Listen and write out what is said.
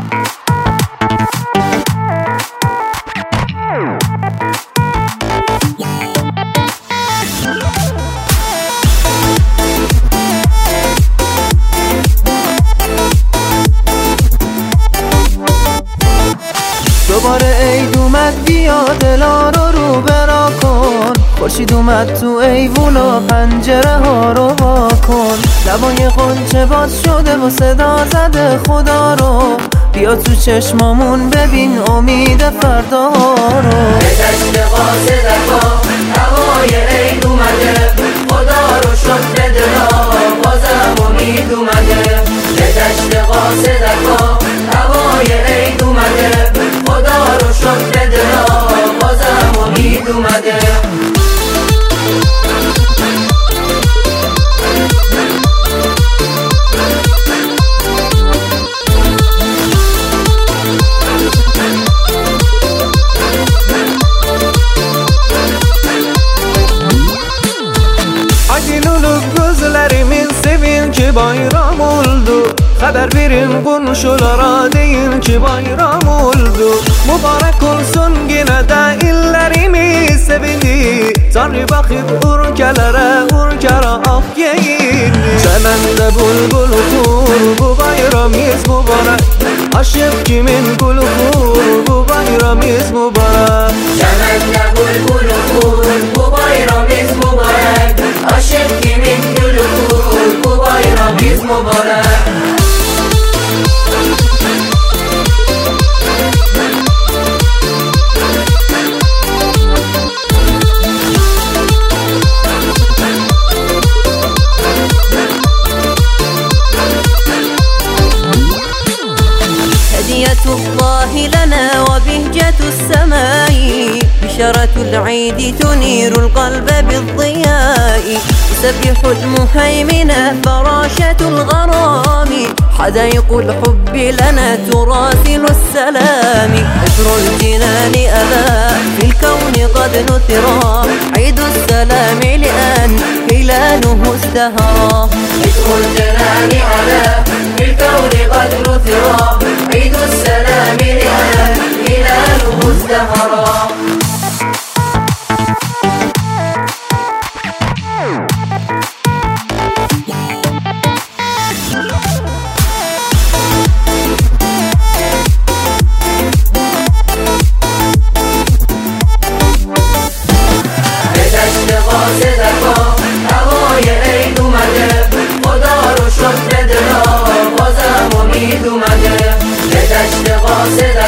دوباره عید اومد بیا دلا رو برا کن، خورشید اومد تو ایوون و پنجره ها رو وا کن. لبای غنچه باز شده و صدا زده خدا رو، بیا تو چشمامون ببین امید فردا رو. به دشت قاصدکا هوای عید اومده، خدا رو شد به دلا بازم امید اومده. به دشت قاصدکا هوای عید اومده، خدا رو شد به دلا بازم امید اومده. Bayram oldu, haber verin komşulara deyin ki bayram oldu. Mübarek olsun yine de illerimiz sevindi, Tanrı bakıp urkara af yeyini. Çemende bulbul okur, bu bayramiz mübarek, aşık kimin gül okur, bu bayramiz mübarek. Çemende bulbul okur, bu bayramiz mübarek, aşık kimin gül okur, bu bayramiz mübarek. هدية الله لنا وبهجة السماء، بشرة العيد تنير القلب بالضياء. يسبح المهيمن فراشة الغرام، حدائق الحب لنا تراسل السلام. عطر الجنان ألا في الكون قد نثرا، عيد السلام لأن هلاله ازدهرا. عطر الجنان ألا في الكون قد نثرا، عيد السلام لأن هلاله ازدهرا. هوای عید اومده، خدا رو شد به دلا بازم امید اومده. به دشت قاصد